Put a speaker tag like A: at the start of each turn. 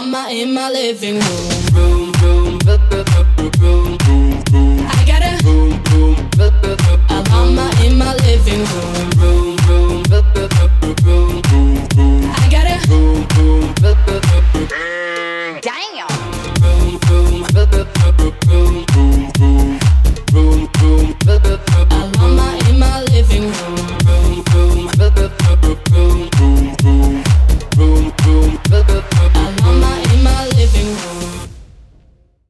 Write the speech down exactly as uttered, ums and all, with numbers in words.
A: mama in my living room. Room, room, room, room, room, room. I got a room, room, room, room.